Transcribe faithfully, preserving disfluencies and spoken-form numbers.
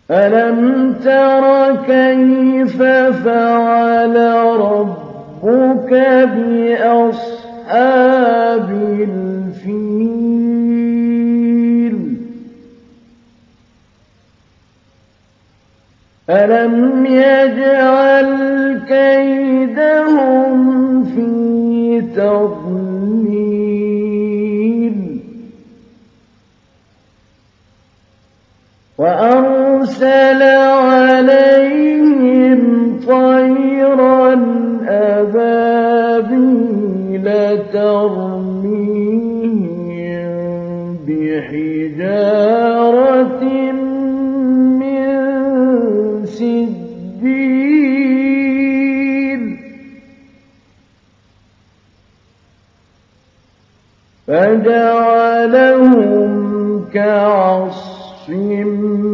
أَلَمْ تَرَ كَيْفَ فَعَلَ رَبُّكَ بِأَصْحَابِ الْفِيلِ أَلَمْ يَجْعَلْ كَيْدَهُمْ فِي تَضْلِيلٍ وَأَرْسَلَ عَلَيْهِمْ طَيْرًا أَبَابِيلَ تَرْمِيهِم بِحِجَارَةٍ مِّن سِجِّيلٍ فَجَعَلَهُمْ كَعَصْفٍ